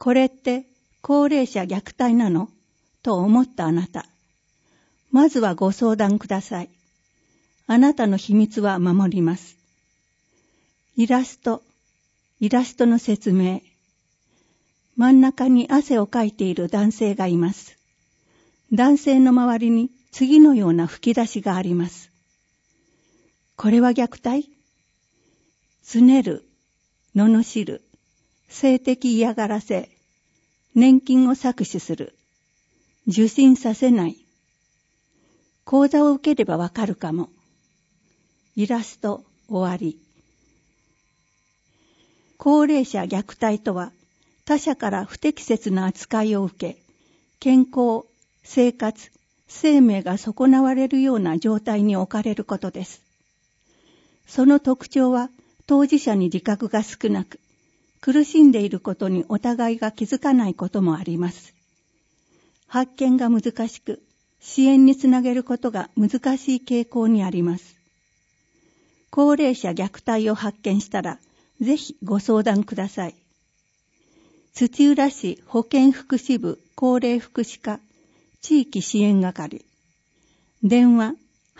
これって高齢者虐待なの？と思ったあなた。まずはご相談ください。あなたの秘密は守ります。イラストの説明。真ん中に汗をかいている男性がいます。男性の周りに次のような吹き出しがあります。これは虐待？つねる、罵る、性的嫌がらせ、年金を搾取する、受診させない。講座を受ければわかるかも。イラスト終わり。高齢者虐待とは、他者から不適切な扱いを受け、健康、生活、生命が損なわれるような状態に置かれることです。その特徴は、当事者に自覚が少なく、苦しんでいることにお互いが気づかないこともあります。発見が難しく、支援につなげることが難しい傾向にあります。高齢者虐待を発見したら、ぜひご相談ください。土浦市保健福祉部高齢福祉課地域支援係。電話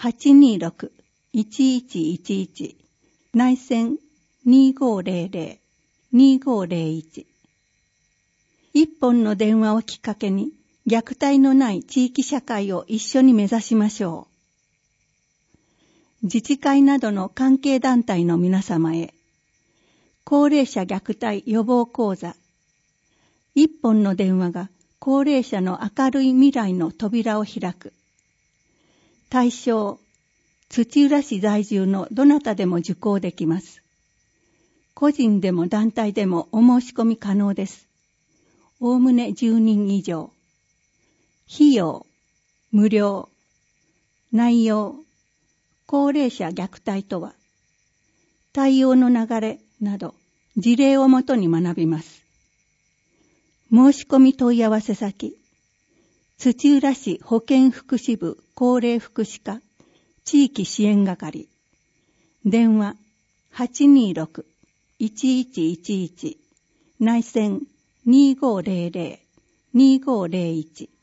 826-1111 内線 2500-2501。一本の電話をきっかけに虐待のない地域社会を一緒に目指しましょう。自治会などの関係団体の皆様へ。高齢者虐待予防講座。一本の電話が高齢者の明るい未来の扉を開く。対象、土浦市在住のどなたでも受講できます。個人でも団体でもお申し込み可能です。おおむね10人以上。費用、無料。内容、高齢者虐待とは、対応の流れなど事例をもとに学びます。申し込み問い合わせ先、土浦市保健福祉部高齢福祉課地域支援係。電話 826-1111 内線 2500-2501